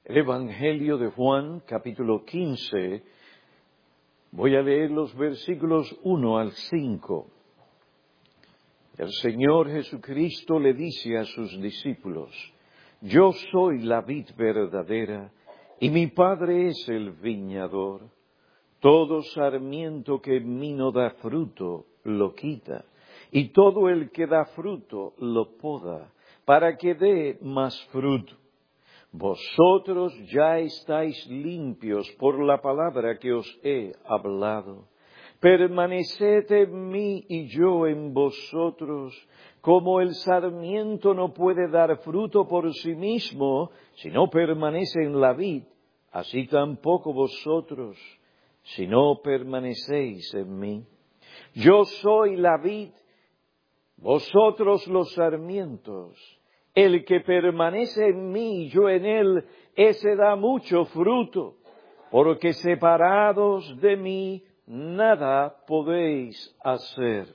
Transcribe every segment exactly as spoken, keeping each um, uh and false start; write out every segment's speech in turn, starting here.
El Evangelio de Juan, capítulo quince, voy a leer los versículos uno al cinco. El Señor Jesucristo le dice a sus discípulos: Yo soy la vid verdadera, y mi Padre es el viñador. Todo sarmiento que en mí no da fruto, lo quita, y todo el que da fruto, lo poda, para que dé más fruto. Vosotros ya estáis limpios por la palabra que os he hablado. Permaneced en mí y yo en vosotros. Como el sarmiento no puede dar fruto por sí mismo, si no permanece en la vid, así tampoco vosotros, si no permanecéis en mí. Yo soy la vid, vosotros los sarmientos. El que permanece en mí y yo en él, ese da mucho fruto, porque separados de mí nada podéis hacer.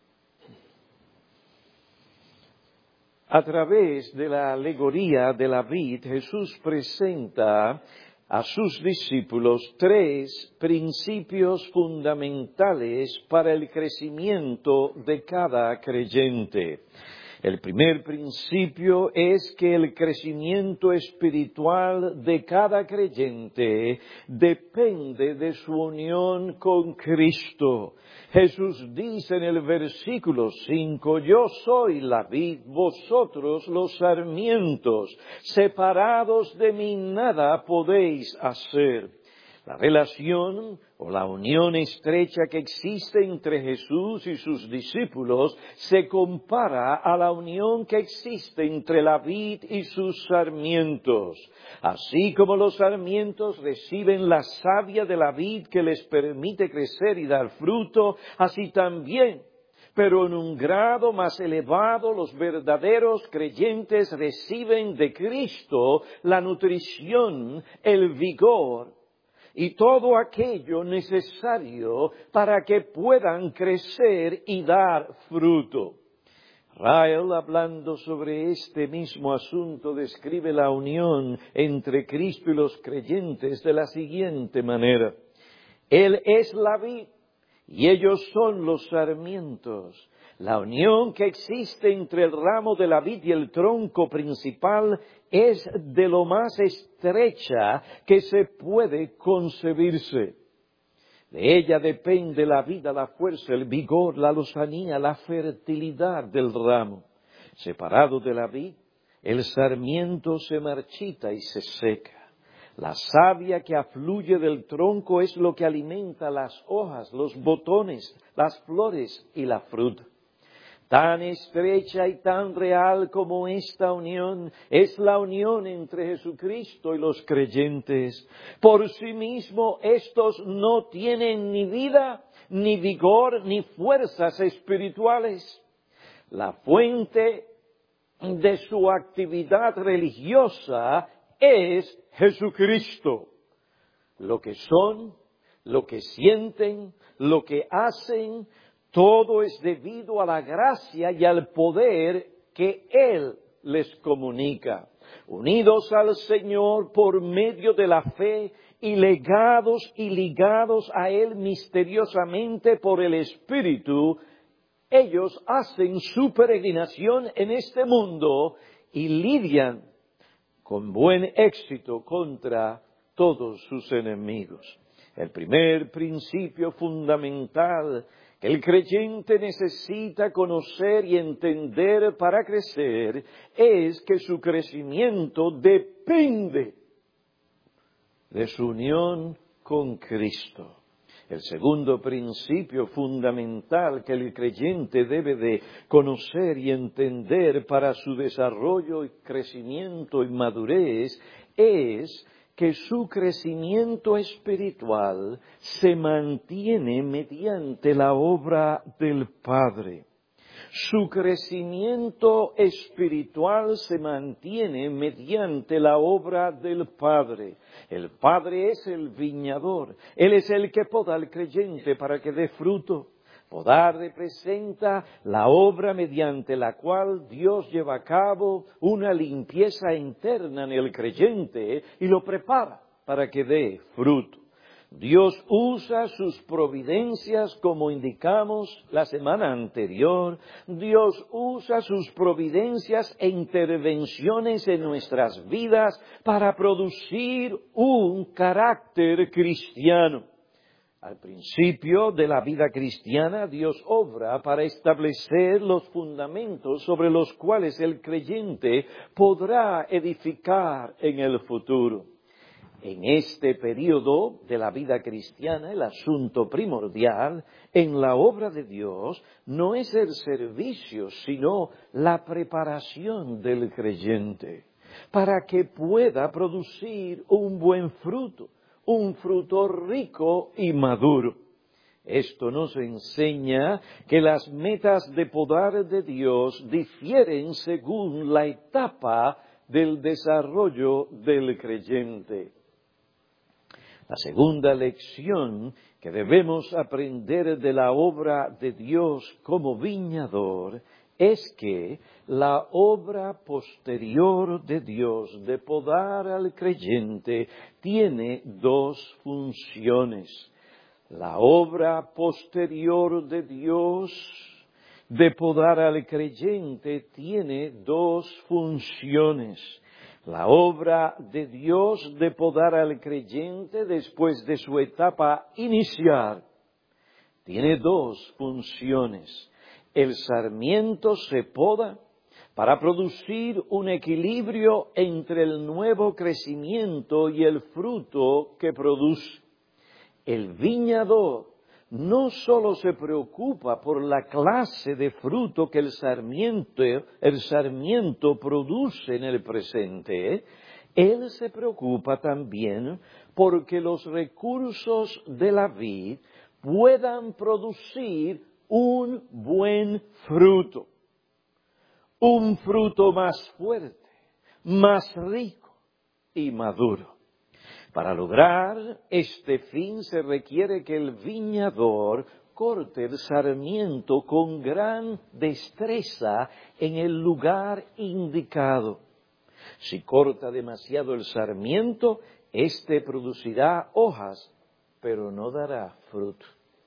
A través de la alegoría de la vid, Jesús presenta a sus discípulos tres principios fundamentales para el crecimiento de cada creyente. El primer principio es que el crecimiento espiritual de cada creyente depende de su unión con Cristo. Jesús dice en el versículo cinco, Yo soy la vid, vosotros los sarmientos, separados de mí nada podéis hacer. La relación o la unión estrecha que existe entre Jesús y sus discípulos se compara a la unión que existe entre la vid y sus sarmientos. Así como los sarmientos reciben la savia de la vid que les permite crecer y dar fruto, así también, pero en un grado más elevado, los verdaderos creyentes reciben de Cristo la nutrición, el vigor, y todo aquello necesario para que puedan crecer y dar fruto. Rael, hablando sobre este mismo asunto, describe la unión entre Cristo y los creyentes de la siguiente manera. Él es la vid y ellos son los sarmientos. La unión que existe entre el ramo de la vid y el tronco principal es de lo más estrecha que se puede concebirse. De ella depende la vida, la fuerza, el vigor, la lozanía, la fertilidad del ramo. Separado de la vid, el sarmiento se marchita y se seca. La savia que afluye del tronco es lo que alimenta las hojas, los botones, las flores y la fruta. Tan estrecha y tan real como esta unión es la unión entre Jesucristo y los creyentes. Por sí mismo estos no tienen ni vida, ni vigor, ni fuerzas espirituales. La fuente de su actividad religiosa es Jesucristo. Lo que son, lo que sienten, lo que hacen, todo es debido a la gracia y al poder que Él les comunica. Unidos al Señor por medio de la fe y legados y ligados a Él misteriosamente por el Espíritu, ellos hacen su peregrinación en este mundo y lidian con buen éxito contra todos sus enemigos. El primer principio fundamental que el creyente necesita conocer y entender para crecer es que su crecimiento depende de su unión con Cristo. El segundo principio fundamental que el creyente debe de conocer y entender para su desarrollo y crecimiento y madurez es que su crecimiento espiritual se mantiene mediante la obra del Padre. Su crecimiento espiritual se mantiene mediante la obra del Padre. El Padre es el viñador. Él es el que poda al creyente para que dé fruto. Podar representa la obra mediante la cual Dios lleva a cabo una limpieza interna en el creyente y lo prepara para que dé fruto. Dios usa sus providencias, como indicamos la semana anterior. Dios usa sus providencias e intervenciones en nuestras vidas para producir un carácter cristiano. Al principio de la vida cristiana, Dios obra para establecer los fundamentos sobre los cuales el creyente podrá edificar en el futuro. En este periodo de la vida cristiana, el asunto primordial en la obra de Dios no es el servicio, sino la preparación del creyente, para que pueda producir un buen fruto, un fruto rico y maduro. Esto nos enseña que las metas de poder de Dios difieren según la etapa del desarrollo del creyente. La segunda lección que debemos aprender de la obra de Dios como viñador es que la obra posterior de Dios de podar al creyente tiene dos funciones. La obra posterior de Dios de podar al creyente tiene dos funciones. La obra de Dios de podar al creyente después de su etapa inicial tiene dos funciones. El sarmiento se poda para producir un equilibrio entre el nuevo crecimiento y el fruto que produce. El viñador no solo se preocupa por la clase de fruto que el sarmiento, el sarmiento produce en el presente, él se preocupa también porque los recursos de la vid puedan producir un buen fruto, un fruto más fuerte, más rico y maduro. Para lograr este fin se requiere que el viñador corte el sarmiento con gran destreza en el lugar indicado. Si corta demasiado el sarmiento, éste producirá hojas, pero no dará fruto.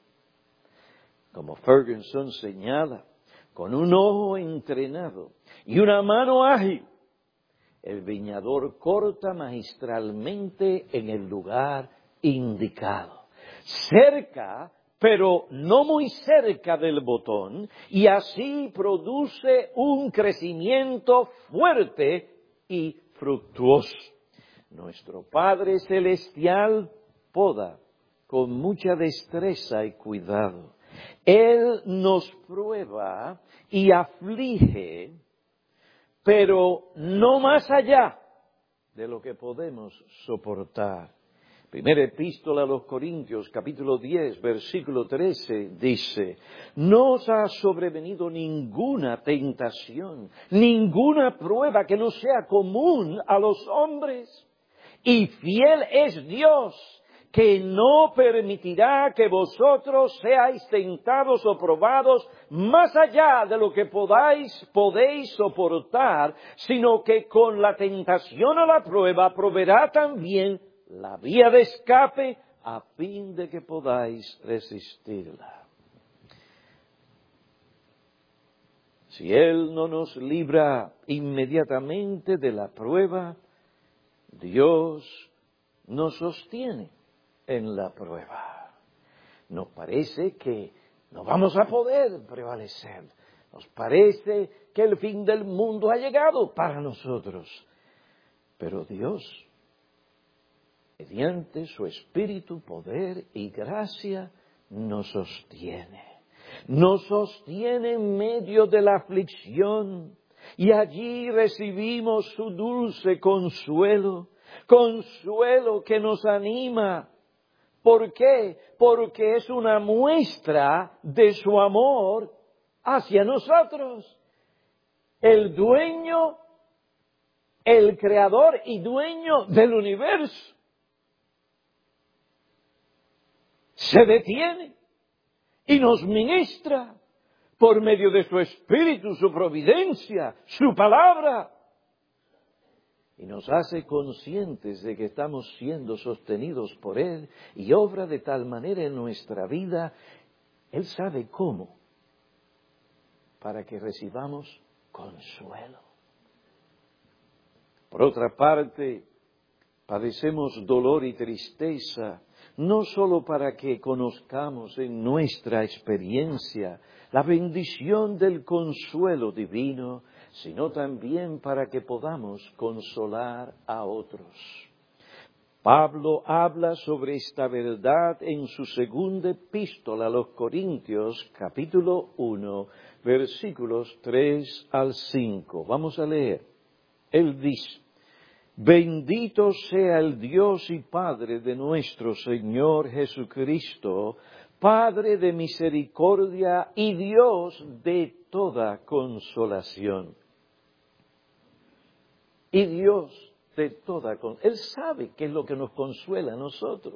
Como Ferguson señala, con un ojo entrenado y una mano ágil, el viñador corta magistralmente en el lugar indicado, cerca, pero no muy cerca del botón, y así produce un crecimiento fuerte y fructuoso. Nuestro Padre Celestial poda con mucha destreza y cuidado. Él nos prueba y aflige, pero no más allá de lo que podemos soportar. Primera epístola a los Corintios, capítulo diez, versículo trece, dice: no os ha sobrevenido ninguna tentación, ninguna prueba que no sea común a los hombres. Y fiel es Dios, que no permitirá que vosotros seáis tentados o probados más allá de lo que podáis, podéis soportar, sino que con la tentación o la prueba proveerá también la vía de escape a fin de que podáis resistirla. Si Él no nos libra inmediatamente de la prueba, Dios nos sostiene en la prueba. Nos parece que no vamos a poder prevalecer. Nos parece que el fin del mundo ha llegado para nosotros. Pero Dios, mediante su Espíritu, poder y gracia, nos sostiene. Nos sostiene en medio de la aflicción. Y allí recibimos su dulce consuelo. Consuelo que nos anima. ¿Por qué? Porque es una muestra de su amor hacia nosotros. El dueño, el creador y dueño del universo se detiene y nos ministra por medio de su Espíritu, su providencia, su palabra, y nos hace conscientes de que estamos siendo sostenidos por Él y obra de tal manera en nuestra vida. Él sabe cómo, para que recibamos consuelo. Por otra parte, padecemos dolor y tristeza, no solo para que conozcamos en nuestra experiencia la bendición del consuelo divino, sino también para que podamos consolar a otros. Pablo habla sobre esta verdad en su segunda epístola a los Corintios, capítulo uno, versículos tres al cinco. Vamos a leer. Él dice: Bendito sea el Dios y Padre de nuestro Señor Jesucristo, Padre de misericordia y Dios de toda consolación. Y Dios de toda consolación. Él sabe qué es lo que nos consuela a nosotros.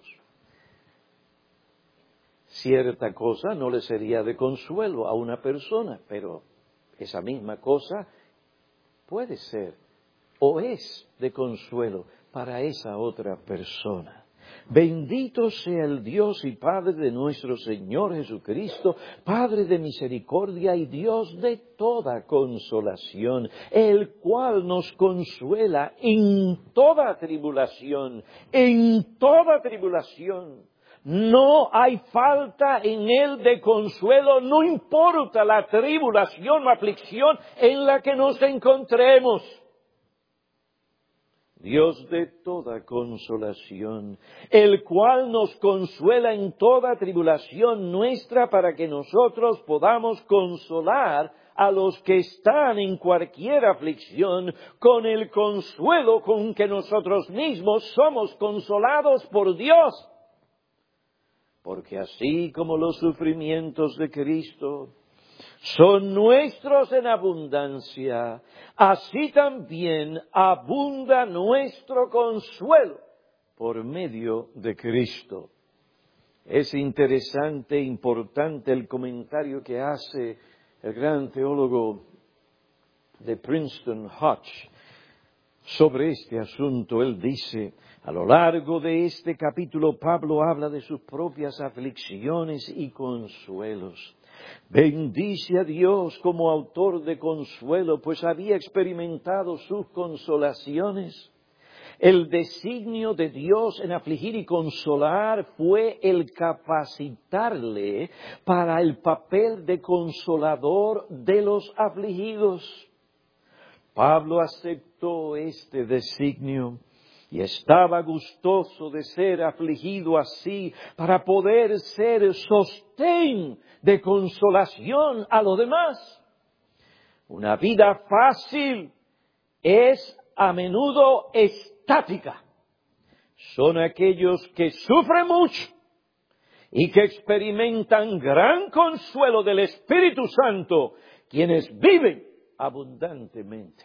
Cierta cosa no le sería de consuelo a una persona, pero esa misma cosa puede ser o es de consuelo para esa otra persona. Bendito sea el Dios y Padre de nuestro Señor Jesucristo, Padre de misericordia y Dios de toda consolación, el cual nos consuela en toda tribulación, en toda tribulación. No hay falta en Él de consuelo, no importa la tribulación o aflicción en la que nos encontremos. Dios de toda consolación, el cual nos consuela en toda tribulación nuestra para que nosotros podamos consolar a los que están en cualquier aflicción con el consuelo con que nosotros mismos somos consolados por Dios. Porque así como los sufrimientos de Cristo son nuestros en abundancia, así también abunda nuestro consuelo por medio de Cristo. Es interesante e importante el comentario que hace el gran teólogo de Princeton, Hodge, sobre este asunto. Él dice: a lo largo de este capítulo, Pablo habla de sus propias aflicciones y consuelos. Bendice a Dios como autor de consuelo, pues había experimentado sus consolaciones. El designio de Dios en afligir y consolar fue el capacitarle para el papel de consolador de los afligidos. Pablo aceptó este designio y estaba gustoso de ser afligido así para poder ser sostén de consolación a los demás. Una vida fácil es a menudo estática. Son aquellos que sufren mucho y que experimentan gran consuelo del Espíritu Santo, quienes viven abundantemente.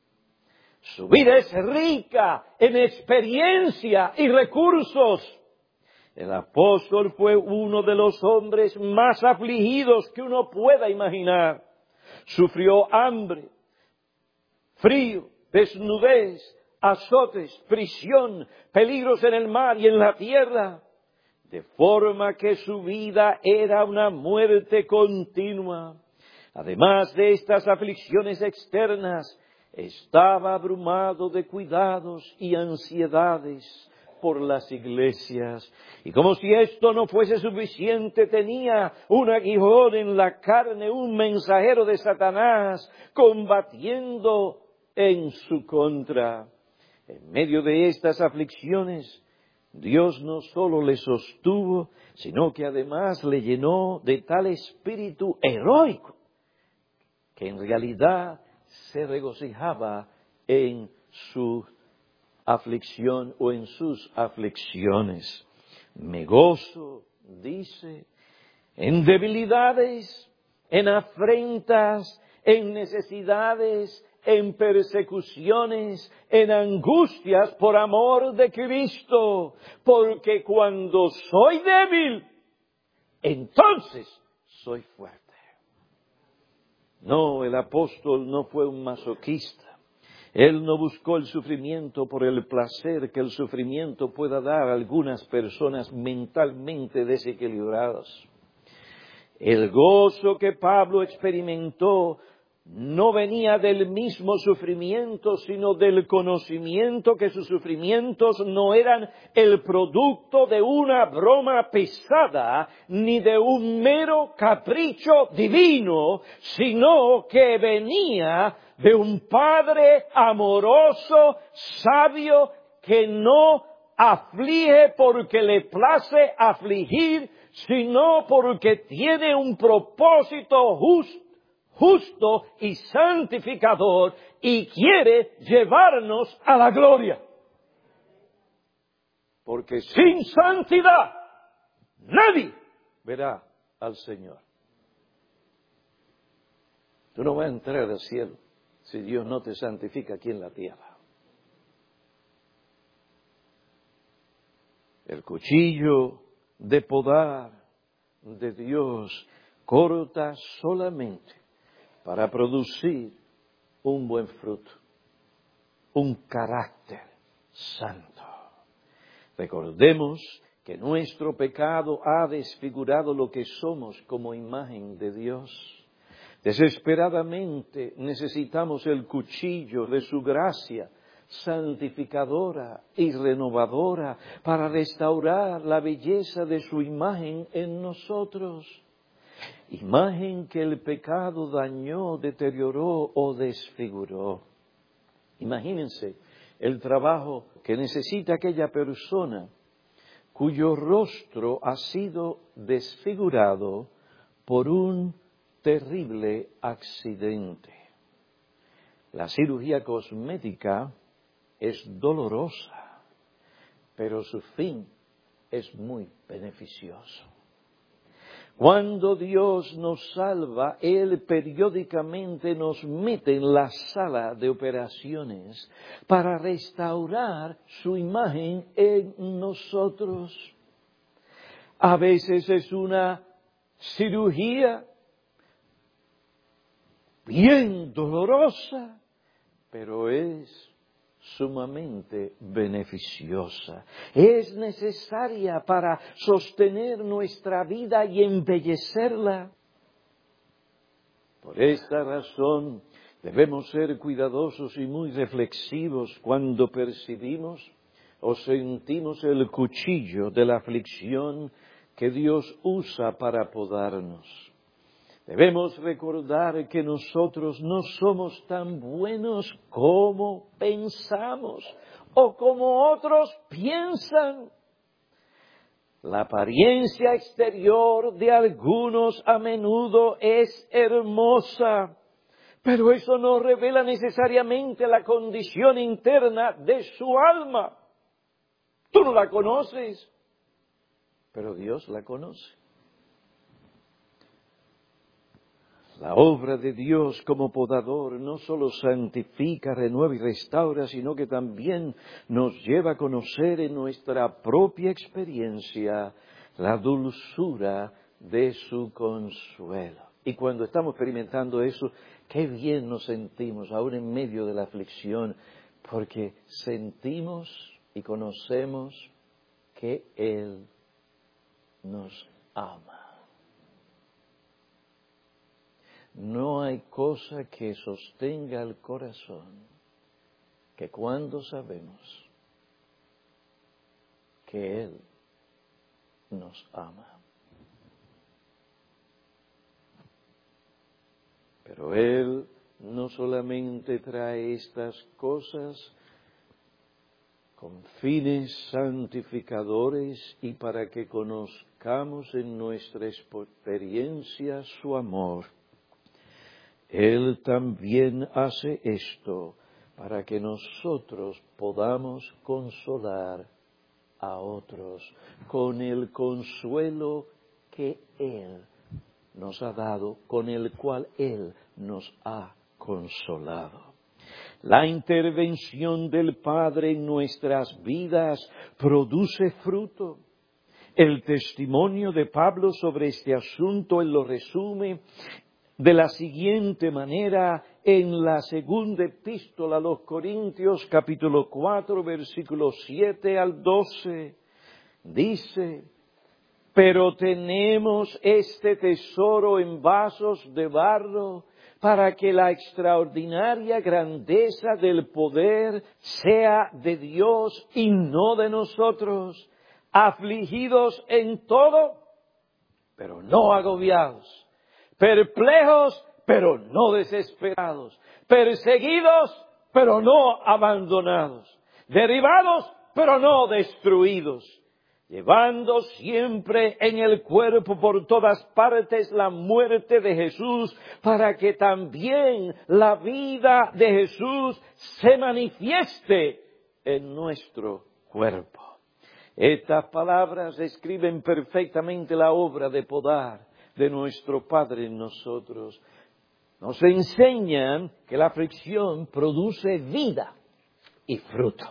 Su vida es rica en experiencia y recursos. El apóstol fue uno de los hombres más afligidos que uno pueda imaginar. Sufrió hambre, frío, desnudez, azotes, prisión, peligros en el mar y en la tierra, de forma que su vida era una muerte continua. Además de estas aflicciones externas, estaba abrumado de cuidados y ansiedades por las iglesias. Y como si esto no fuese suficiente, tenía un aguijón en la carne, un mensajero de Satanás combatiendo en su contra. En medio de estas aflicciones, Dios no solo le sostuvo, sino que además le llenó de tal espíritu heroico, que en realidad se regocijaba en su aflicción o en sus aflicciones. Me gozo, dice, en debilidades, en afrentas, en necesidades, en persecuciones, en angustias por amor de Cristo, porque cuando soy débil, entonces soy fuerte. No, el apóstol no fue un masoquista. Él no buscó el sufrimiento por el placer que el sufrimiento pueda dar a algunas personas mentalmente desequilibradas. El gozo que Pablo experimentó no venía del mismo sufrimiento, sino del conocimiento que sus sufrimientos no eran el producto de una broma pesada, ni de un mero capricho divino, sino que venía de un Padre amoroso, sabio, que no aflige porque le place afligir, sino porque tiene un propósito justo. justo y santificador, y quiere llevarnos a la gloria. Porque sin santidad nadie verá al Señor. Tú no vas a entrar al cielo si Dios no te santifica aquí en la tierra. El cuchillo de podar de Dios corta solamente para producir un buen fruto, un carácter santo. Recordemos que nuestro pecado ha desfigurado lo que somos como imagen de Dios. Desesperadamente necesitamos el cuchillo de su gracia santificadora y renovadora para restaurar la belleza de su imagen en nosotros. Imagen que el pecado dañó, deterioró o desfiguró. Imagínense el trabajo que necesita aquella persona cuyo rostro ha sido desfigurado por un terrible accidente. La cirugía cosmética es dolorosa, pero su fin es muy beneficioso. Cuando Dios nos salva, Él periódicamente nos mete en la sala de operaciones para restaurar su imagen en nosotros. A veces es una cirugía bien dolorosa, pero es sumamente beneficiosa. Es necesaria para sostener nuestra vida y embellecerla. Por esta razón debemos ser cuidadosos y muy reflexivos cuando percibimos o sentimos el cuchillo de la aflicción que Dios usa para podarnos. Debemos recordar que nosotros no somos tan buenos como pensamos o como otros piensan. La apariencia exterior de algunos a menudo es hermosa, pero eso no revela necesariamente la condición interna de su alma. Tú no la conoces, pero Dios la conoce. La obra de Dios como podador no solo santifica, renueva y restaura, sino que también nos lleva a conocer en nuestra propia experiencia la dulzura de su consuelo. Y cuando estamos experimentando eso, qué bien nos sentimos, aún en medio de la aflicción, porque sentimos y conocemos que Él nos ama. No hay cosa que sostenga el corazón que cuando sabemos que Él nos ama. Pero Él no solamente trae estas cosas con fines santificadores y para que conozcamos en nuestra experiencia su amor. Él también hace esto para que nosotros podamos consolar a otros con el consuelo que Él nos ha dado, con el cual Él nos ha consolado. La intervención del Padre en nuestras vidas produce fruto. El testimonio de Pablo sobre este asunto él lo resume de la siguiente manera en la segunda epístola a los Corintios, capítulo cuatro, versículos siete al doce. Dice: pero tenemos este tesoro en vasos de barro, para que la extraordinaria grandeza del poder sea de Dios y no de nosotros, afligidos en todo, pero no agobiados, perplejos, pero no desesperados, perseguidos, pero no abandonados, derribados, pero no destruidos, llevando siempre en el cuerpo por todas partes la muerte de Jesús, para que también la vida de Jesús se manifieste en nuestro cuerpo. Estas palabras describen perfectamente la obra de podar de nuestro Padre en nosotros. Nos enseñan que la aflicción produce vida y fruto.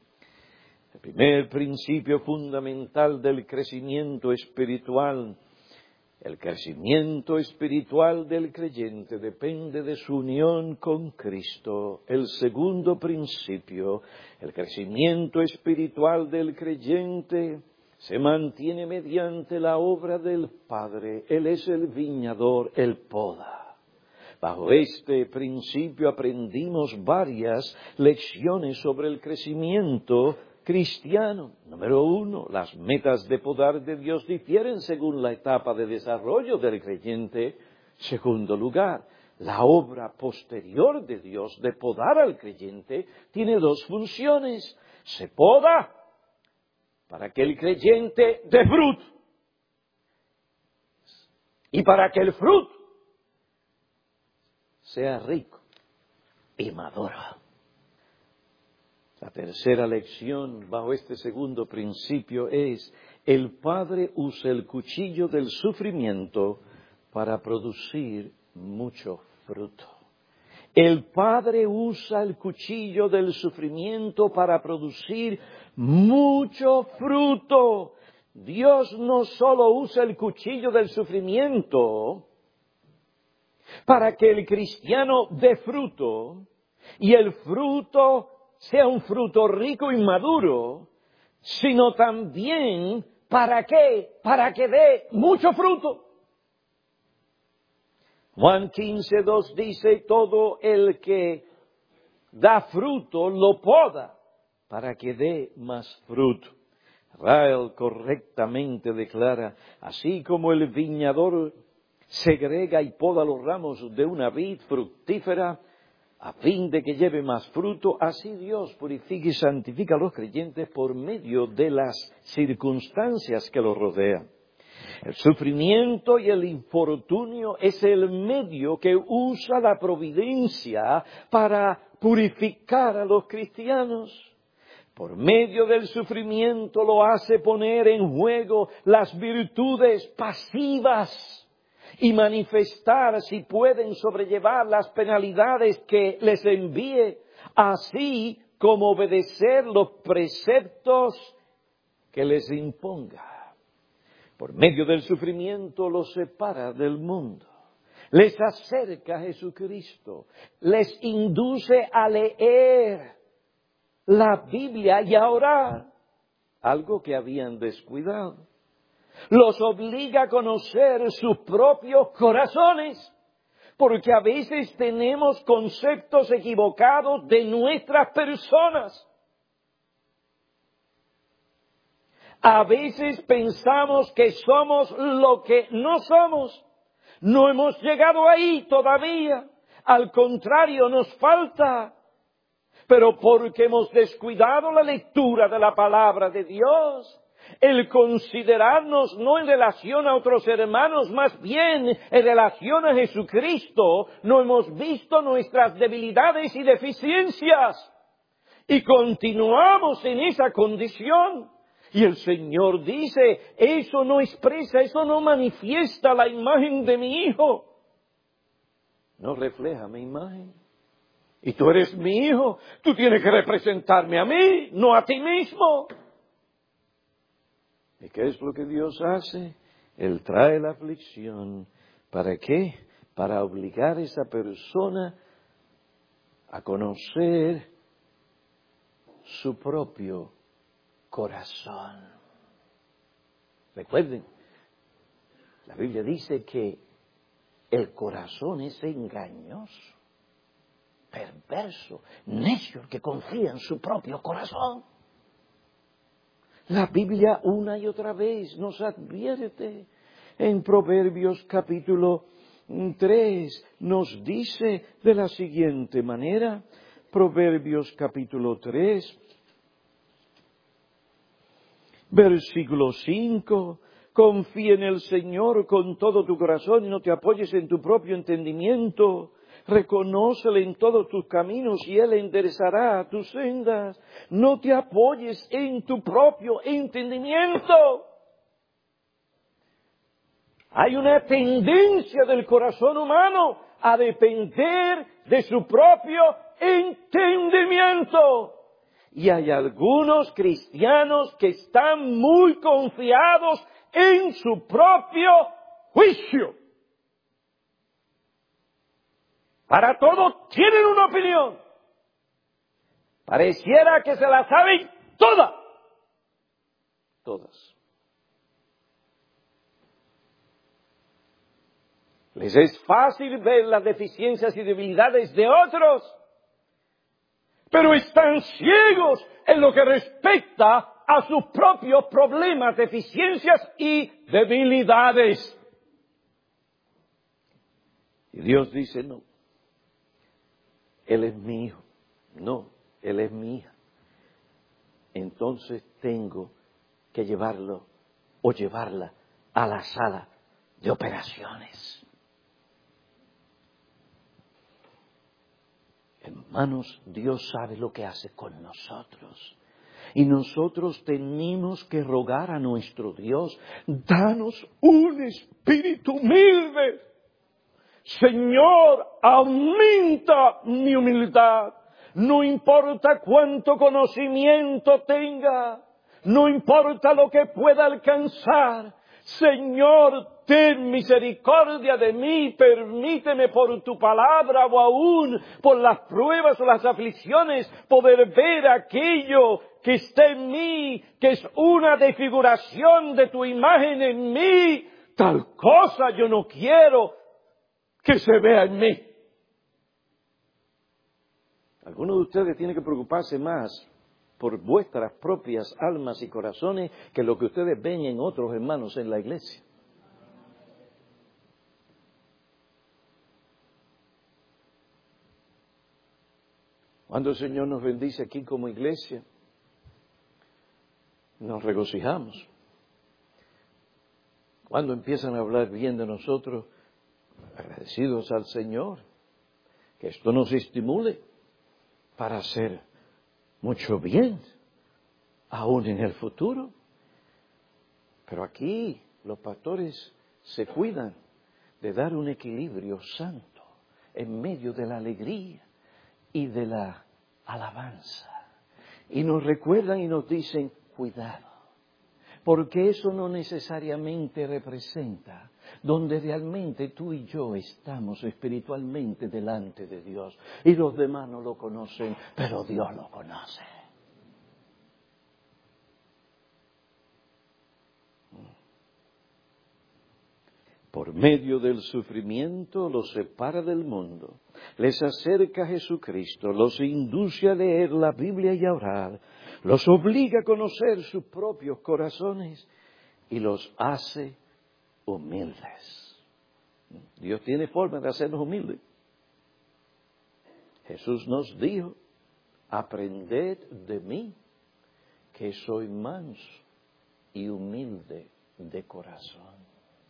El primer principio fundamental del crecimiento espiritual, el crecimiento espiritual del creyente depende de su unión con Cristo. El segundo principio, el crecimiento espiritual del creyente se mantiene mediante la obra del Padre. Él es el viñador, el poda. Bajo este principio aprendimos varias lecciones sobre el crecimiento cristiano. Número uno, las metas de podar de Dios difieren según la etapa de desarrollo del creyente. Segundo lugar, la obra posterior de Dios de podar al creyente tiene dos funciones. Se poda para que el creyente dé fruto y para que el fruto sea rico y maduro. La tercera lección bajo este segundo principio es: el Padre usa el cuchillo del sufrimiento para producir mucho fruto. El Padre usa el cuchillo del sufrimiento para producir mucho fruto. Dios no solo usa el cuchillo del sufrimiento para que el cristiano dé fruto, y el fruto sea un fruto rico y maduro, sino también, ¿para qué? Para que dé mucho fruto. Juan quince dos dice: todo el que da fruto lo poda para que dé más fruto. Rael correctamente declara: así como el viñador segrega y poda los ramos de una vid fructífera a fin de que lleve más fruto, así Dios purifica y santifica a los creyentes por medio de las circunstancias que los rodean. El sufrimiento y el infortunio es el medio que usa la providencia para purificar a los cristianos. Por medio del sufrimiento lo hace poner en juego las virtudes pasivas y manifestar si pueden sobrellevar las penalidades que les envíe, así como obedecer los preceptos que les imponga. Por medio del sufrimiento los separa del mundo, les acerca a Jesucristo, les induce a leer la Biblia y a orar, algo que habían descuidado. Los obliga a conocer sus propios corazones, porque a veces tenemos conceptos equivocados de nuestras personas. A veces pensamos que somos lo que no somos. No hemos llegado ahí todavía. Al contrario, nos falta. Pero porque hemos descuidado la lectura de la palabra de Dios, el considerarnos no en relación a otros hermanos, más bien en relación a Jesucristo, no hemos visto nuestras debilidades y deficiencias. Y continuamos en esa condición. Y el Señor dice: eso no expresa, eso no manifiesta la imagen de mi Hijo. No refleja mi imagen. Y tú eres mi hijo, tú tienes que representarme a mí, no a ti mismo. ¿Y qué es lo que Dios hace? Él trae la aflicción. ¿Para qué? Para obligar a esa persona a conocer su propio corazón. Recuerden, la Biblia dice que el corazón es engañoso, perverso, necio, el que confía en su propio corazón. La Biblia una y otra vez nos advierte. En Proverbios capítulo tres nos dice de la siguiente manera, Proverbios capítulo tres, versículo cinco, confía en el Señor con todo tu corazón y no te apoyes en tu propio entendimiento. Reconócele en todos tus caminos y Él enderezará tus sendas. No te apoyes en tu propio entendimiento. Hay una tendencia del corazón humano a depender de su propio entendimiento. Y hay algunos cristianos que están muy confiados en su propio juicio. Para todo tienen una opinión. Pareciera que se la saben todas. Todas. Les es fácil ver las deficiencias y debilidades de otros, pero están ciegos en lo que respecta a sus propios problemas, deficiencias y debilidades. Y Dios dice, no, Él es mi hijo, no, Él es mi hija. Entonces tengo que llevarlo o llevarla a la sala de operaciones. Hermanos, Dios sabe lo que hace con nosotros. Y nosotros tenemos que rogar a nuestro Dios, danos un espíritu humilde. Señor, aumenta mi humildad. No importa cuánto conocimiento tenga, no importa lo que pueda alcanzar. Señor, ten misericordia de mí, permíteme por tu palabra o aún por las pruebas o las aflicciones poder ver aquello que está en mí, que es una desfiguración de tu imagen en mí. Tal cosa yo no quiero que se vea en mí. Algunos de ustedes tienen que preocuparse más por vuestras propias almas y corazones que lo que ustedes ven en otros hermanos en la iglesia. Cuando el Señor nos bendice aquí como iglesia, nos regocijamos. Cuando empiezan a hablar bien de nosotros, agradecidos al Señor, que esto nos estimule para hacer mucho bien, aún en el futuro. Pero aquí los pastores se cuidan de dar un equilibrio santo en medio de la alegría y de la alabanza. Y nos recuerdan y nos dicen, cuidado, porque eso no necesariamente representa donde realmente tú y yo estamos espiritualmente delante de Dios. Y los demás no lo conocen, pero Dios lo conoce. Por medio del sufrimiento los separa del mundo, les acerca a Jesucristo, los induce a leer la Biblia y a orar, los obliga a conocer sus propios corazones y los hace humildes. Dios tiene forma de hacernos humildes. Jesús nos dijo, aprended de mí, que soy manso y humilde de corazón.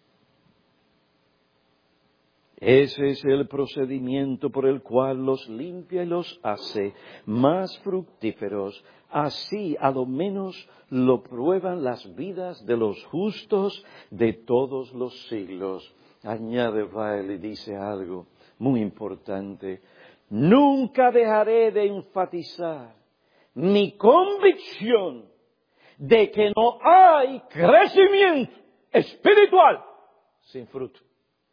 Ese es el procedimiento por el cual los limpia y los hace más fructíferos. Así, a lo menos, lo prueban las vidas de los justos de todos los siglos. Añade Bael y dice algo muy importante. Nunca dejaré de enfatizar mi convicción de que no hay crecimiento espiritual sin fruto.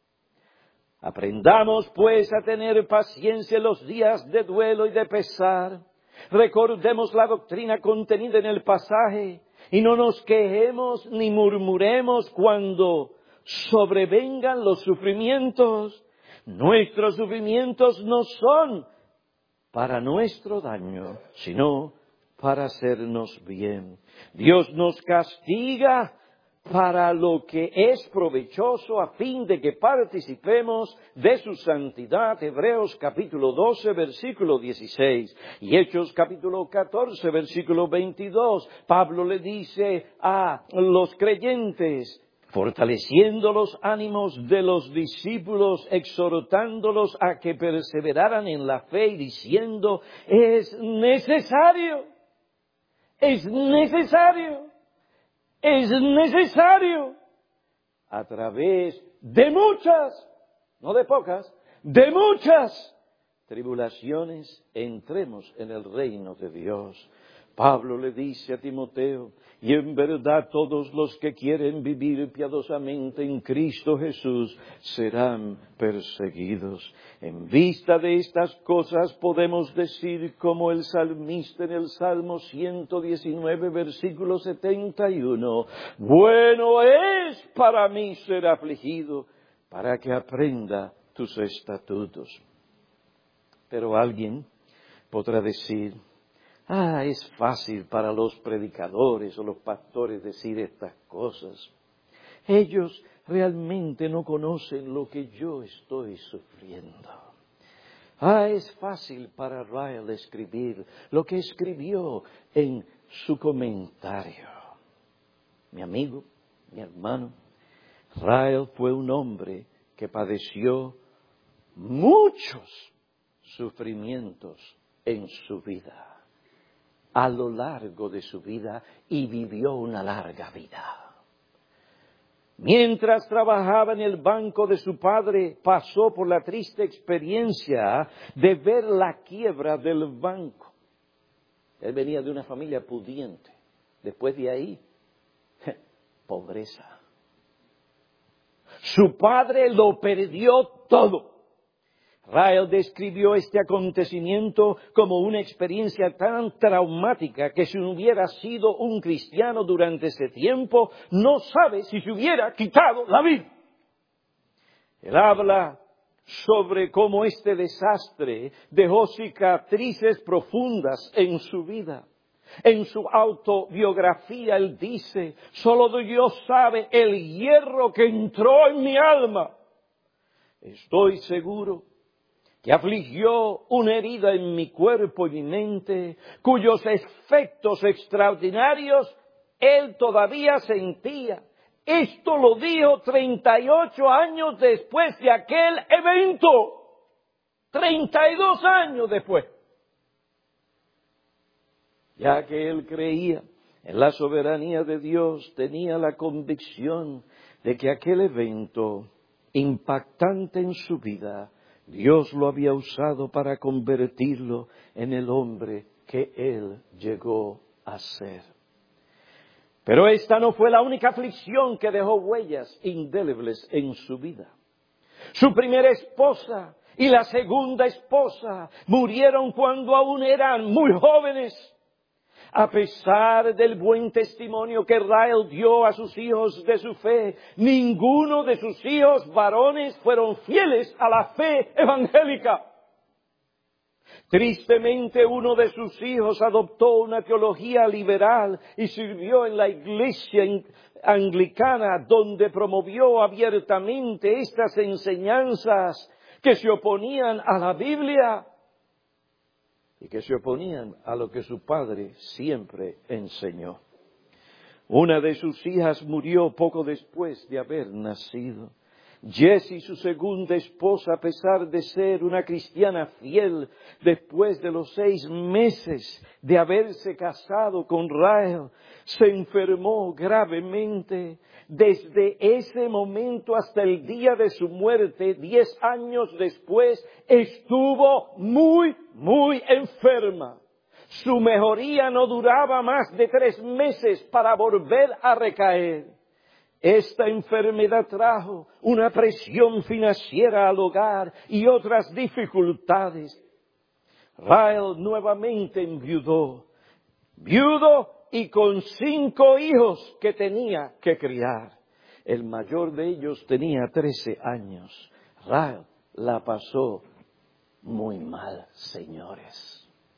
Aprendamos pues a tener paciencia en los días de duelo y de pesar. Recordemos la doctrina contenida en el pasaje y no nos quejemos ni murmuremos cuando sobrevengan los sufrimientos. Nuestros sufrimientos no son para nuestro daño, sino para hacernos bien. Dios nos castiga para lo que es provechoso a fin de que participemos de su santidad. Hebreos capítulo doce, versículo dieciséis. Y Hechos capítulo catorce, versículo veintidós. Pablo le dice a los creyentes, fortaleciendo los ánimos de los discípulos, exhortándolos a que perseveraran en la fe y diciendo, es necesario, es necesario. Es necesario, a través de muchas, no de pocas, de muchas tribulaciones, entremos en el reino de Dios. Pablo le dice a Timoteo, y en verdad todos los que quieren vivir piadosamente en Cristo Jesús serán perseguidos. En vista de estas cosas podemos decir como el salmista en el Salmo ciento diecinueve, versículo setenta y uno, bueno es para mí ser afligido, para que aprenda tus estatutos. Pero alguien podrá decir, ah, es fácil para los predicadores o los pastores decir estas cosas. Ellos realmente no conocen lo que yo estoy sufriendo. Ah, es fácil para Ryle escribir lo que escribió en su comentario. Mi amigo, mi hermano, Ryle fue un hombre que padeció muchos sufrimientos en su vida, a lo largo de su vida, y vivió una larga vida. Mientras trabajaba en el banco de su padre, pasó por la triste experiencia de ver la quiebra del banco. Él venía de una familia pudiente. Después de ahí, pobreza. Su padre lo perdió todo. Ryle describió este acontecimiento como una experiencia tan traumática que si no hubiera sido un cristiano durante ese tiempo, no sabe si se hubiera quitado la vida. Él habla sobre cómo este desastre dejó cicatrices profundas en su vida. En su autobiografía él dice, solo Dios sabe el hierro que entró en mi alma. Estoy seguro que afligió una herida en mi cuerpo y mi mente, cuyos efectos extraordinarios él todavía sentía. Esto lo dijo treinta y ocho años después de aquel evento. treinta y dos años después. Ya que él creía en la soberanía de Dios, tenía la convicción de que aquel evento impactante en su vida, Dios lo había usado para convertirlo en el hombre que él llegó a ser. Pero esta no fue la única aflicción que dejó huellas indelebles en su vida. Su primera esposa y la segunda esposa murieron cuando aún eran muy jóvenes. A pesar del buen testimonio que Ryle dio a sus hijos de su fe, ninguno de sus hijos varones fueron fieles a la fe evangélica. Tristemente, uno de sus hijos adoptó una teología liberal y sirvió en la iglesia anglicana, donde promovió abiertamente estas enseñanzas que se oponían a la Biblia y que se oponían a lo que su padre siempre enseñó. Una de sus hijas murió poco después de haber nacido. Jessie, su segunda esposa, a pesar de ser una cristiana fiel, después de los seis meses de haberse casado con Ryle, se enfermó gravemente. Desde ese momento hasta el día de su muerte, diez años después, estuvo muy, muy enferma. Su mejoría no duraba más de tres meses para volver a recaer. Esta enfermedad trajo una presión financiera al hogar y otras dificultades. Rahel nuevamente enviudó, viudo y con cinco hijos que tenía que criar. El mayor de ellos tenía trece años. Rahel la pasó muy mal, señores.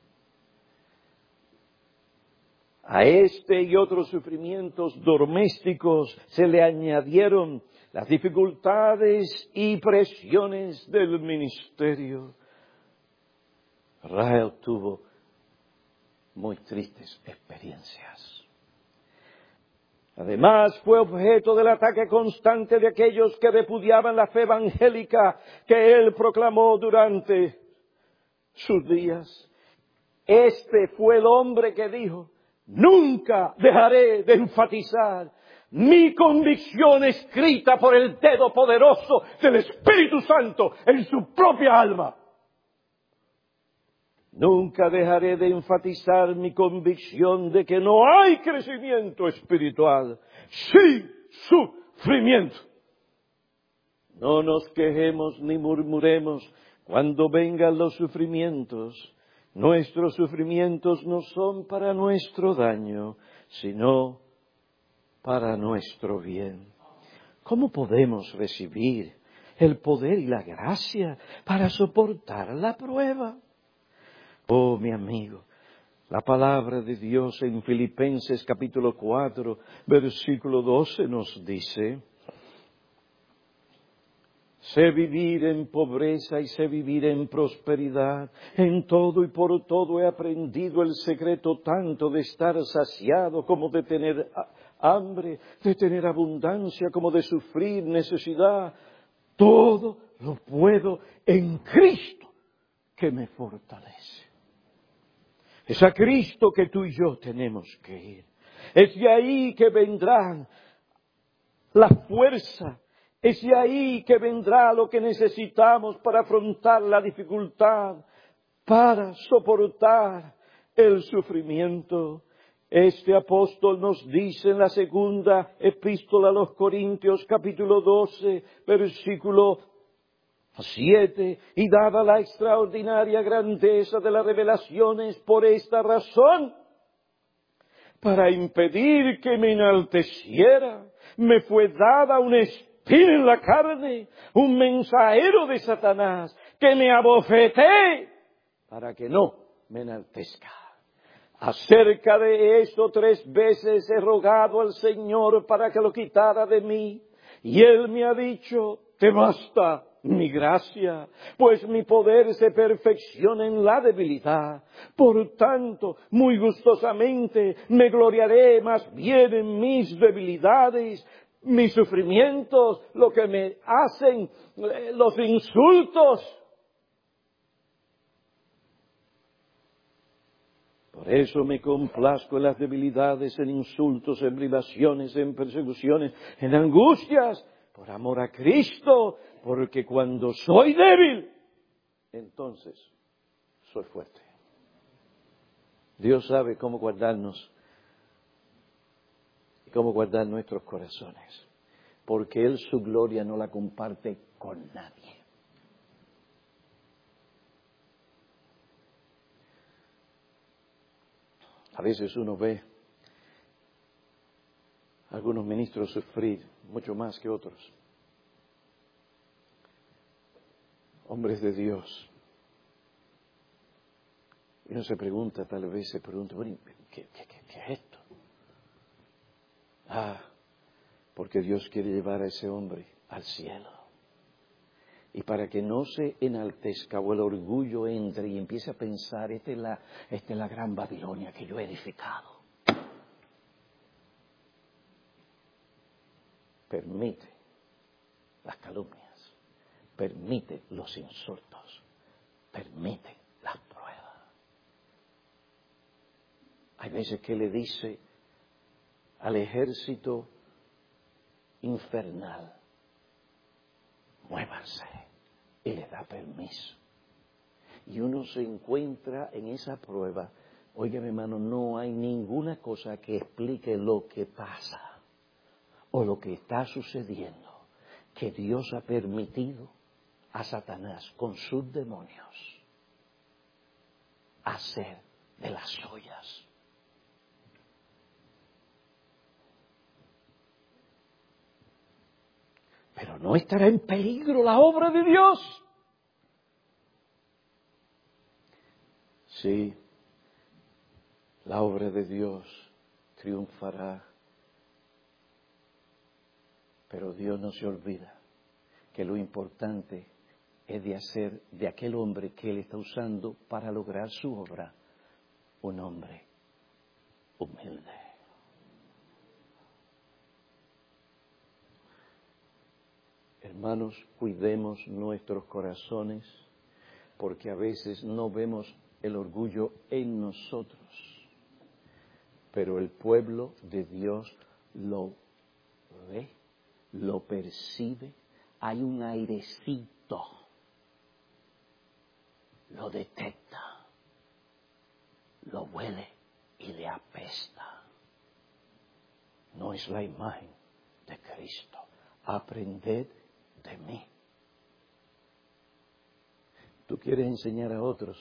A este y otros sufrimientos domésticos se le añadieron las dificultades y presiones del ministerio. Rahel tuvo muy tristes experiencias. Además, fue objeto del ataque constante de aquellos que repudiaban la fe evangélica que él proclamó durante sus días. Este fue el hombre que dijo: nunca dejaré de enfatizar mi convicción escrita por el dedo poderoso del Espíritu Santo en su propia alma. Nunca dejaré de enfatizar mi convicción de que no hay crecimiento espiritual sin sufrimiento. No nos quejemos ni murmuremos cuando vengan los sufrimientos. Nuestros sufrimientos no son para nuestro daño, sino para nuestro bien. ¿Cómo podemos recibir el poder y la gracia para soportar la prueba? Oh, mi amigo, la palabra de Dios en Filipenses capítulo cuatro, versículo doce nos dice: sé vivir en pobreza y sé vivir en prosperidad. En todo y por todo he aprendido el secreto tanto de estar saciado como de tener hambre, de tener abundancia como de sufrir necesidad. Todo lo puedo en Cristo que me fortalece. Es a Cristo que tú y yo tenemos que ir. Es de ahí que vendrá la fuerza. Es de ahí que vendrá lo que necesitamos para afrontar la dificultad, para soportar el sufrimiento. Este apóstol nos dice en la segunda epístola a los Corintios, capítulo doce, versículo siete, y dada la extraordinaria grandeza de las revelaciones, por esta razón, para impedir que me enalteciera, me fue dada una espina en la carne, un mensajero de Satanás, que me abofetee para que no me enaltezca. Acerca de eso tres veces he rogado al Señor para que lo quitara de mí, y Él me ha dicho: te basta mi gracia, pues mi poder se perfecciona en la debilidad. Por tanto, muy gustosamente me gloriaré más bien en mis debilidades, mis sufrimientos, lo que me hacen, los insultos. Por eso me complazco en las debilidades, en insultos, en privaciones, en persecuciones, en angustias, por amor a Cristo, porque cuando soy débil, entonces soy fuerte. Dios sabe cómo guardarnos y cómo guardar nuestros corazones, porque Él su gloria no la comparte con nadie. A veces uno ve a algunos ministros sufrir mucho más que otros. Hombres de Dios. Y uno se pregunta, tal vez se pregunta, bueno, ¿qué, qué, qué, qué es esto? Ah, porque Dios quiere llevar a ese hombre al cielo. Y para que no se enaltezca o el orgullo entre y empiece a pensar, esta es la, esta es la gran Babilonia que yo he edificado. Permite las calumnias, permite los insultos, permite las pruebas. Hay veces que le dice al ejército infernal: muévanse, y le da permiso. Y uno se encuentra en esa prueba Oiga, mi hermano, no hay ninguna cosa que explique lo que pasa o lo que está sucediendo que Dios ha permitido a Satanás con sus demonios hacer de las suyas. Pero no estará en peligro la obra de Dios. Sí, la obra de Dios triunfará. Pero Dios no se olvida que lo importante es de hacer de aquel hombre que Él está usando para lograr su obra un hombre humilde. Hermanos, cuidemos nuestros corazones porque a veces no vemos el orgullo en nosotros, pero el pueblo de Dios lo ve, lo percibe, hay un airecito, lo detecta, lo huele y le apesta. No es la imagen de Cristo. Aprended de mí. Tú quieres enseñar a otros.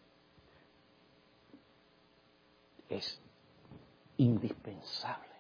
Es indispensable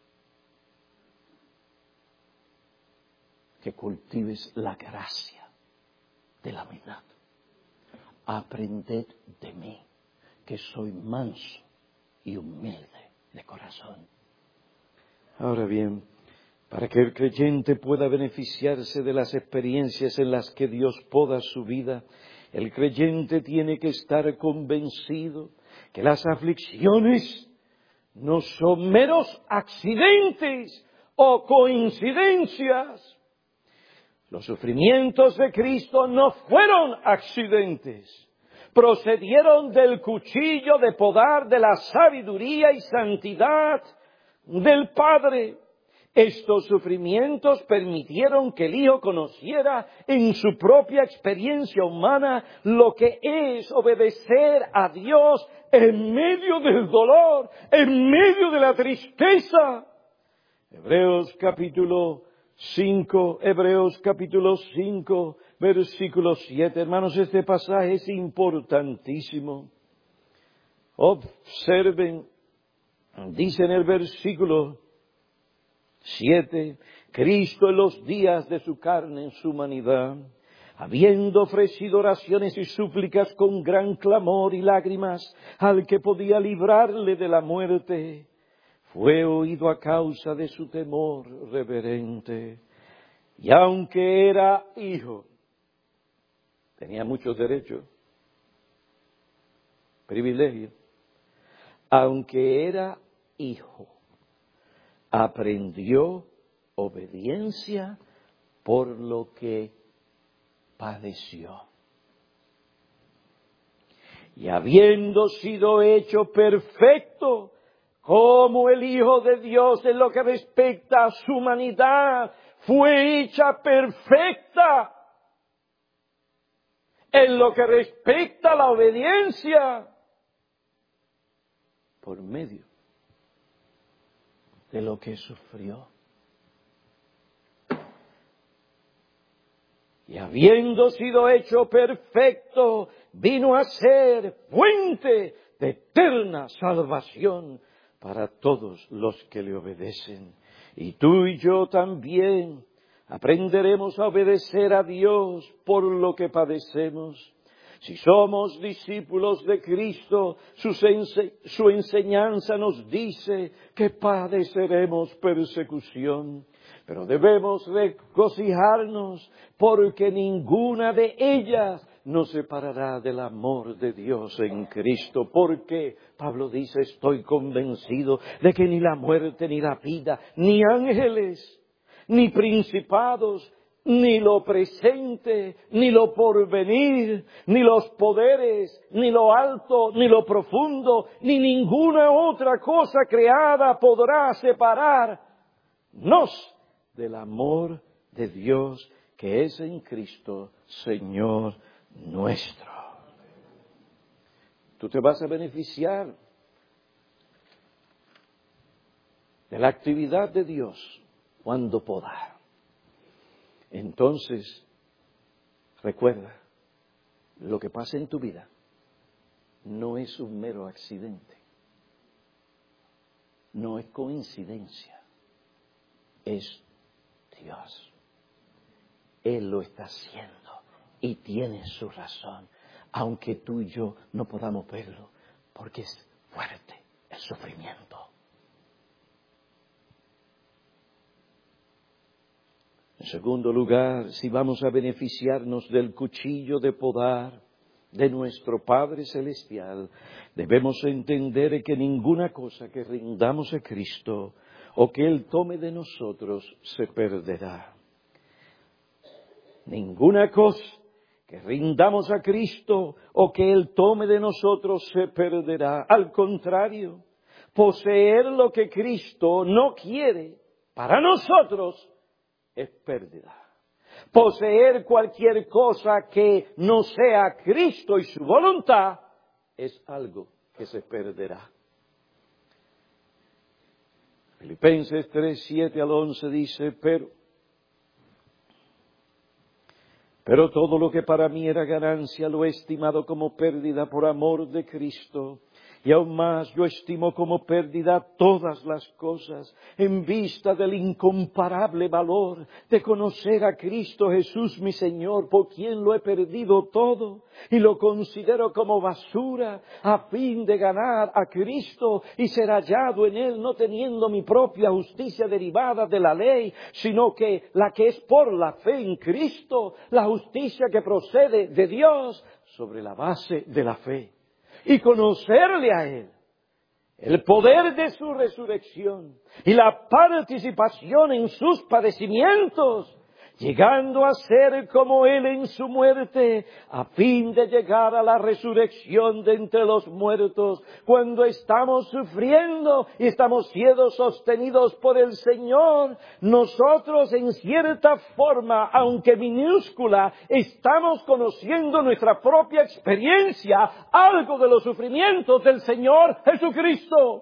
que cultives la gracia de la humildad. Aprended de mí, que soy manso y humilde de corazón. Ahora bien, para que el creyente pueda beneficiarse de las experiencias en las que Dios poda su vida, el creyente tiene que estar convencido que las aflicciones no son meros accidentes o coincidencias. Los sufrimientos de Cristo no fueron accidentes, procedieron del cuchillo de podar de la sabiduría y santidad del Padre. Estos sufrimientos permitieron que el Hijo conociera en su propia experiencia humana lo que es obedecer a Dios en medio del dolor, en medio de la tristeza. Hebreos capítulo cinco, Hebreos capítulo cinco, versículo siete. Hermanos, este pasaje es importantísimo. Observen, dice en el versículo siete, Cristo en los días de su carne, en su humanidad, habiendo ofrecido oraciones y súplicas con gran clamor y lágrimas al que podía librarle de la muerte, fue oído a causa de su temor reverente. Y aunque era hijo, tenía muchos derechos, privilegios, aunque era hijo, aprendió obediencia por lo que padeció. Y habiendo sido hecho perfecto, como el Hijo de Dios en lo que respecta a su humanidad, fue hecha perfecta en lo que respecta a la obediencia por medio de lo que sufrió. Y habiendo sido hecho perfecto, vino a ser fuente de eterna salvación para todos los que le obedecen. Y tú y yo también aprenderemos a obedecer a Dios por lo que padecemos. Si somos discípulos de Cristo, su, ense- su enseñanza nos dice que padeceremos persecución. Pero debemos regocijarnos porque ninguna de ellas nos separará del amor de Dios en Cristo. Porque Pablo dice, estoy convencido de que ni la muerte, ni la vida, ni ángeles, ni principados, ni lo presente, ni lo porvenir, ni los poderes, ni lo alto, ni lo profundo, ni ninguna otra cosa creada podrá separarnos del amor de Dios que es en Cristo, Señor nuestro. Tú te vas a beneficiar de la actividad de Dios cuando poda. Entonces, recuerda, lo que pasa en tu vida no es un mero accidente, no es coincidencia, es Dios. Él lo está haciendo y tiene su razón, aunque tú y yo no podamos verlo, porque es fuerte el sufrimiento. En segundo lugar, si vamos a beneficiarnos del cuchillo de podar de nuestro Padre Celestial, debemos entender que ninguna cosa que rindamos a Cristo o que Él tome de nosotros se perderá. Ninguna cosa que rindamos a Cristo o que Él tome de nosotros se perderá. Al contrario, poseer lo que Cristo no quiere para nosotros es pérdida. Poseer cualquier cosa que no sea Cristo y su voluntad es algo que se perderá. Filipenses tres, siete al once dice, pero, pero todo lo que para mí era ganancia lo he estimado como pérdida por amor de Cristo. Y aún más yo estimo como pérdida todas las cosas en vista del incomparable valor de conocer a Cristo Jesús mi Señor, por quien lo he perdido todo y lo considero como basura a fin de ganar a Cristo y ser hallado en Él, no teniendo mi propia justicia derivada de la ley, sino que la que es por la fe en Cristo, la justicia que procede de Dios sobre la base de la fe. Y conocerle a Él, el poder de su resurrección y la participación en sus padecimientos, llegando a ser como Él en su muerte, a fin de llegar a la resurrección de entre los muertos. Cuando estamos sufriendo y estamos siendo sostenidos por el Señor, nosotros en cierta forma, aunque minúscula, estamos conociendo nuestra propia experiencia, algo de los sufrimientos del Señor Jesucristo.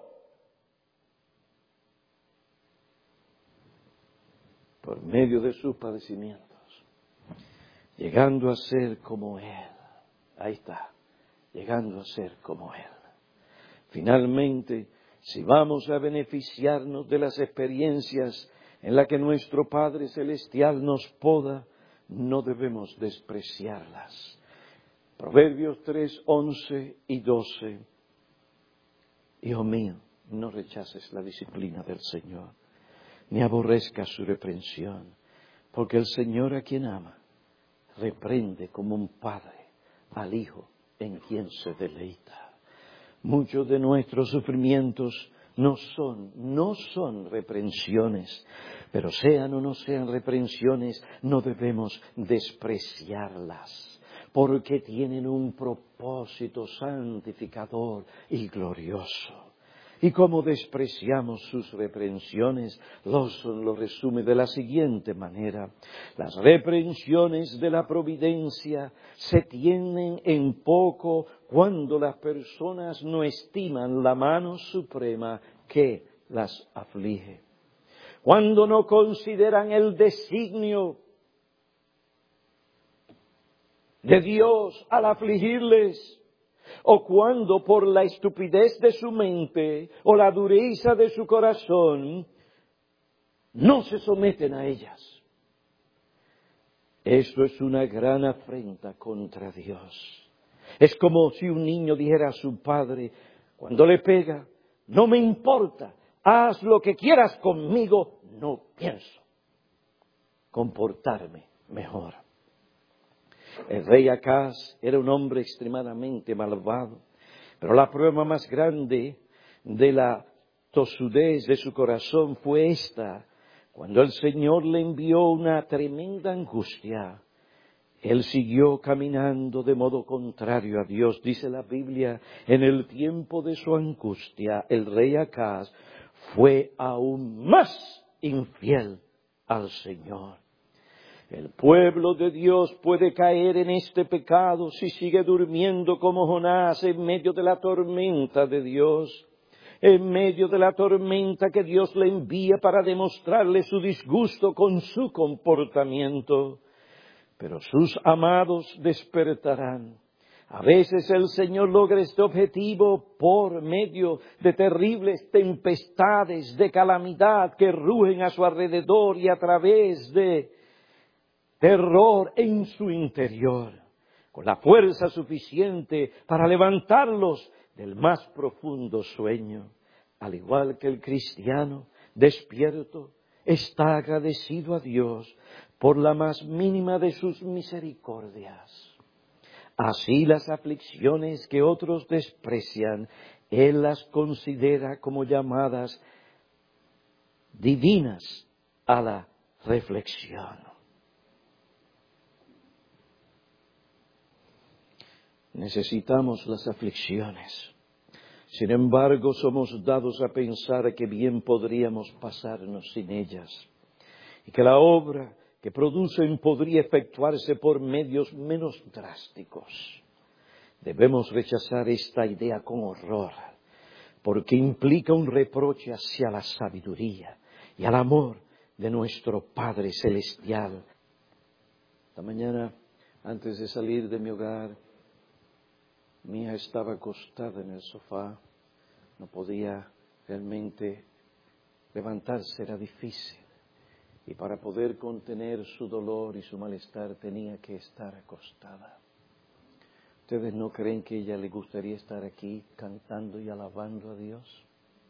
Por medio de sus padecimientos, llegando a ser como Él. Ahí está, llegando a ser como Él. Finalmente, si vamos a beneficiarnos de las experiencias en las que nuestro Padre Celestial nos poda, no debemos despreciarlas. Proverbios tres, once y doce. Hijo mío, no rechaces la disciplina del Señor, ni aborrezca su reprensión, porque el Señor a quien ama, reprende como un padre al hijo en quien se deleita. Muchos de nuestros sufrimientos no son, no son reprensiones, pero sean o no sean reprensiones, no debemos despreciarlas, porque tienen un propósito santificador y glorioso. Y como despreciamos sus reprensiones, Lawson lo resume de la siguiente manera. Las reprensiones de la providencia se tienen en poco cuando las personas no estiman la mano suprema que las aflige. Cuando no consideran el designio de Dios al afligirles, o cuando por la estupidez de su mente o la dureza de su corazón no se someten a ellas. Esto es una gran afrenta contra Dios. Es como si un niño dijera a su padre, cuando le pega, no me importa, haz lo que quieras conmigo, no pienso comportarme mejor. El rey Acaz era un hombre extremadamente malvado, pero la prueba más grande de la tosudez de su corazón fue esta: cuando el Señor le envió una tremenda angustia, él siguió caminando de modo contrario a Dios. Dice la Biblia, en el tiempo de su angustia, el rey Acaz fue aún más infiel al Señor. El pueblo de Dios puede caer en este pecado si sigue durmiendo como Jonás en medio de la tormenta de Dios. en medio de la tormenta que Dios le envía para demostrarle su disgusto con su comportamiento. Pero sus amados despertarán. A veces el Señor logra este objetivo por medio de terribles tempestades de calamidad que rugen a su alrededor y a través de terror en su interior, con la fuerza suficiente para levantarlos del más profundo sueño. Al igual que el cristiano despierto, está agradecido a Dios por la más mínima de sus misericordias. Así las aflicciones que otros desprecian, Él las considera como llamadas divinas a la reflexión. Necesitamos las aflicciones. Sin embargo, somos dados a pensar que bien podríamos pasarnos sin ellas y que la obra que producen podría efectuarse por medios menos drásticos. Debemos rechazar esta idea con horror, porque implica un reproche hacia la sabiduría y al amor de nuestro Padre Celestial. Esta mañana, antes de salir de mi hogar, mi hija estaba acostada en el sofá, no podía realmente levantarse, era difícil. Y para poder contener su dolor y su malestar tenía que estar acostada. ¿Ustedes no creen que a ella le gustaría estar aquí cantando y alabando a Dios?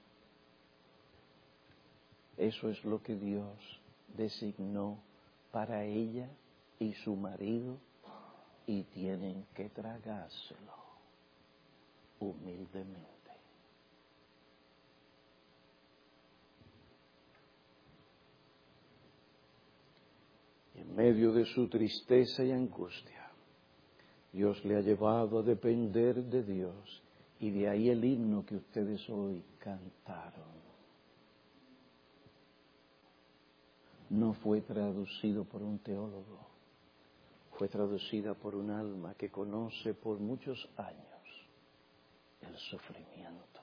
Eso es lo que Dios designó para ella y su marido y tienen que tragárselo humildemente. Y en medio de su tristeza y angustia, Dios le ha llevado a depender de Dios. Y de ahí el himno que ustedes hoy cantaron. No fue traducido por un teólogo, fue traducida por un alma que conoce por muchos años el sufrimiento,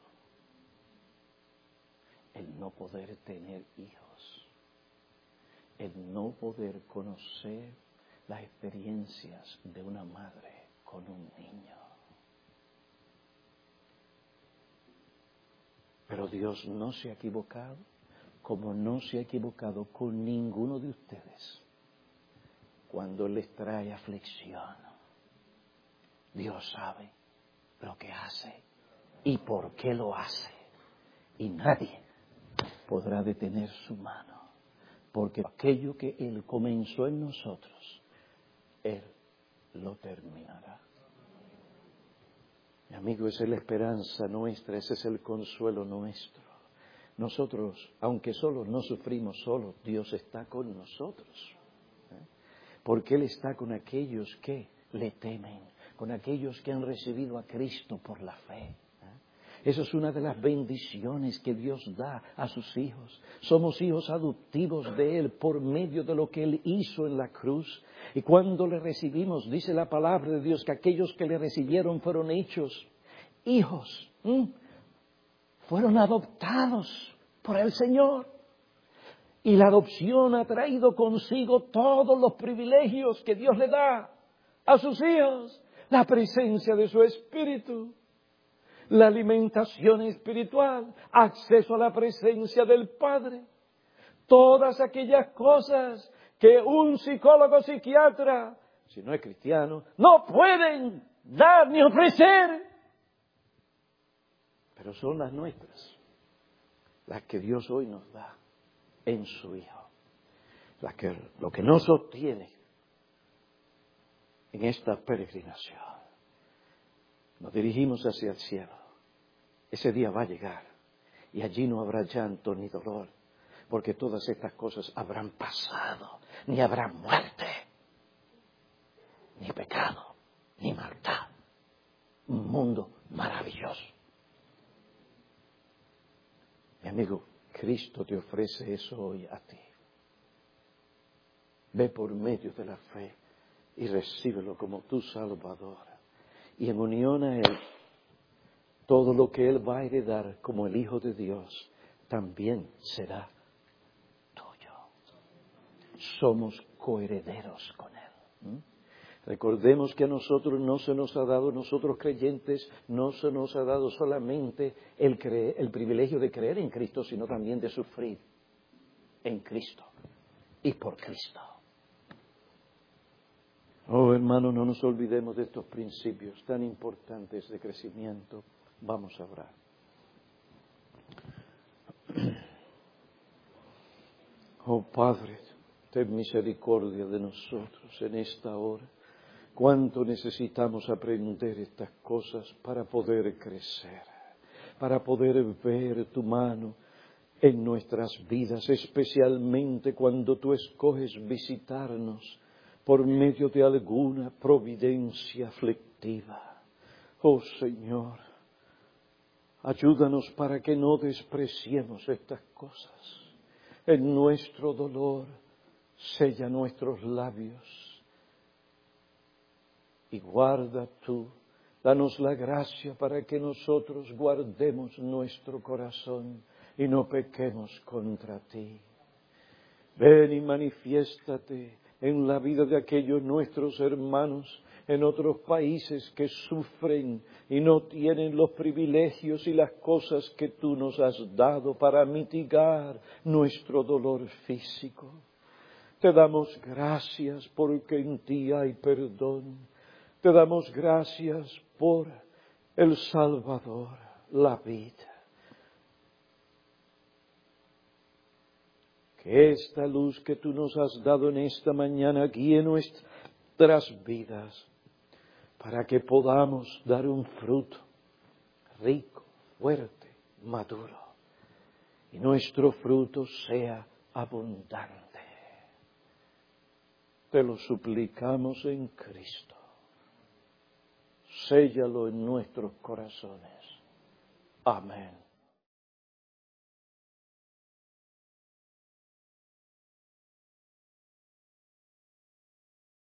el no poder tener hijos, el no poder conocer las experiencias de una madre con un niño. Pero Dios no se ha equivocado, como no se ha equivocado con ninguno de ustedes cuando les trae aflicción. Dios sabe lo que hace y por qué lo hace. Y nadie podrá detener su mano, porque aquello que Él comenzó en nosotros, Él lo terminará. Mi amigo, esa es la esperanza nuestra, ese es el consuelo nuestro. Nosotros, aunque solos no sufrimos solos, Dios está con nosotros. ¿eh? Porque Él está con aquellos que le temen, con aquellos que han recibido a Cristo por la fe. Eso es una de las bendiciones que Dios da a sus hijos. Somos hijos adoptivos de Él por medio de lo que Él hizo en la cruz. Y cuando le recibimos, dice la palabra de Dios, que aquellos que le recibieron fueron hechos hijos. ¿Mm? Fueron adoptados por el Señor. Y la adopción ha traído consigo todos los privilegios que Dios le da a sus hijos. La presencia de su Espíritu, la alimentación espiritual, acceso a la presencia del Padre. Todas aquellas cosas que un psicólogo psiquiatra, si no es cristiano, no pueden dar ni ofrecer. Pero son las nuestras, las que Dios hoy nos da en su Hijo. Las que, lo que nos obtiene en esta peregrinación. Nos dirigimos hacia el cielo. Ese día va a llegar y allí no habrá llanto ni dolor, porque todas estas cosas habrán pasado. Ni habrá muerte, ni pecado, ni maldad. Un mundo maravilloso. Mi amigo, Cristo te ofrece eso hoy a ti. Ve por medio de la fe y recíbelo como tu Salvador. Y en unión a Él, todo lo que Él va a heredar como el Hijo de Dios también será tuyo. Somos coherederos con Él. ¿Mm? Recordemos que a nosotros no se nos ha dado, nosotros creyentes, no se nos ha dado solamente el, creer, el privilegio de creer en Cristo, sino también de sufrir en Cristo y por Cristo. Oh, hermano, no nos olvidemos de estos principios tan importantes de crecimiento. Vamos a orar. Oh, Padre, ten misericordia de nosotros en esta hora. Cuánto necesitamos aprender estas cosas para poder crecer, para poder ver tu mano en nuestras vidas, especialmente cuando tú escoges visitarnos por medio de alguna providencia aflictiva. Oh Señor, ayúdanos para que no despreciemos estas cosas. En nuestro dolor, sella nuestros labios. Y guarda tú, danos la gracia para que nosotros guardemos nuestro corazón y no pequemos contra ti. Ven y manifiéstate en la vida de aquellos nuestros hermanos en otros países que sufren y no tienen los privilegios y las cosas que tú nos has dado para mitigar nuestro dolor físico. Te damos gracias porque en ti hay perdón. Te damos gracias por el Salvador, la vida. Que esta luz que tú nos has dado en esta mañana guíe nuestras vidas para que podamos dar un fruto rico, fuerte, maduro. Y nuestro fruto sea abundante. Te lo suplicamos en Cristo. Séllalo en nuestros corazones. Amén.